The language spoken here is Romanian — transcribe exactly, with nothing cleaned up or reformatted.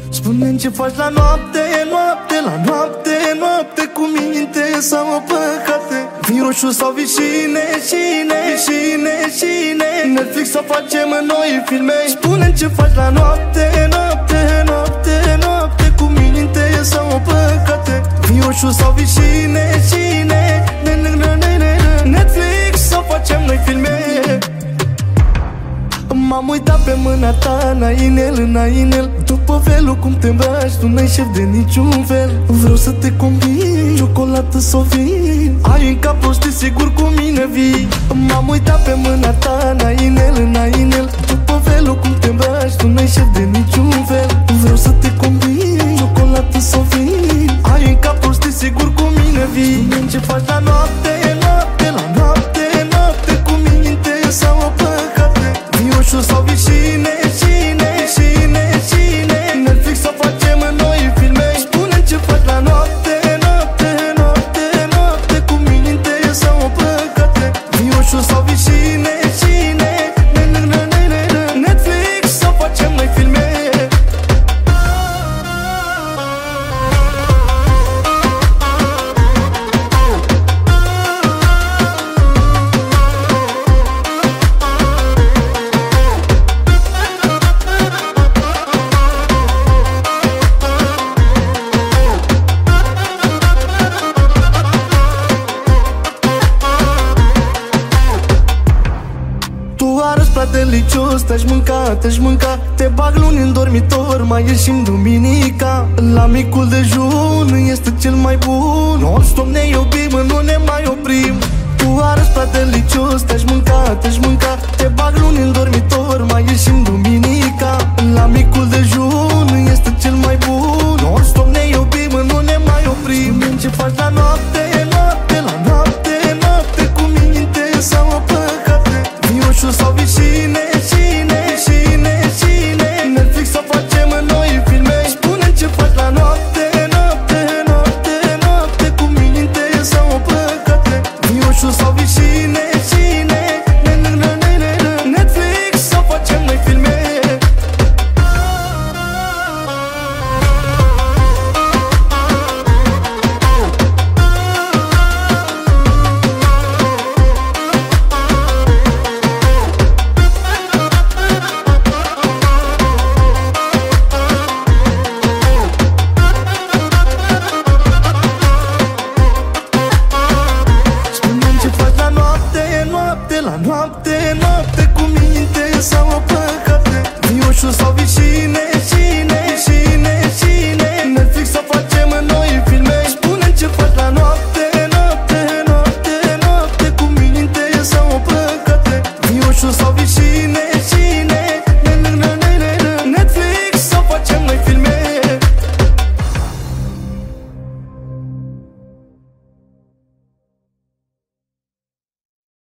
Spune-mi ce faci la noapte, noapte, la noapte, noapte, cu minte sau păcate. Vin roșu sau vișine, șine, șine, șine, Netflix să facem noi filme. Spune-mi ce faci la noapte, noapte, noapte, noapte, cu minte sau păcate. Vin roșu sau vișine, șine, Netflix să facem noi filme. M-am uitat pe mâna ta, înainel, înainel. După felul cum te îmbraci, tu n-ai șef de niciun fel. Vreau să te combin, ciocolată sau vin. Ai în cap prostii, sigur cu mine vii. M-am uitat pe mâna ta, înainel, înainel. După felul cum te îmbraci, tu n-ai șef de niciun fel. Vreau să te combin, ciocolată sau vin. Ai în cap prostii, sigur cu mine vii. Spune-mi ce faci la noapte, noapte, la noapte, noapte, cu minte sau păcate. Vin roșu sau vișine, șine, șine, șine, Netflix să facem noi filme. Spune-mi ce faci la noapte, noapte, noapte, noapte, cu minte sau păcate. Vin roșu sau vișine, șine, Netflix să facem noi filme. Delicios, te-aș mânca, te-aș mânca. Te bag luni în dormitor, mai ieșim duminica. La micul dejun este cel mai bun. Non-stop ne iubim, nu ne mai oprim. Tu arăți prea delicios, te-aș mânca, te-aș mânca. Te bag luni în dormitor, mai ieșim duminica. La micul dejun este cel mai bun. Non-stop ne iubim, nu ne mai oprim. Spune-mi ce faci la noapte, noapte, la noapte, noapte, cu minte sau păcate. Vin roșu sau vișine, șine, șine, șine, Netflix să facem noi filme. Spune-mi ce faci la noapte, noapte, noapte, noapte, cu minte sau păcate. Vin roșu sau vișine, șine, Netflix să facem noi filme. La noapte, noapte, cu minte sau păcate. Vin roșu sau vișine, șine, șine, șine, Netflix să facem noi filme. Spune-mi ce faci la noapte, noapte, noapte, noapte, cu minte sau păcate. Vin roșu sau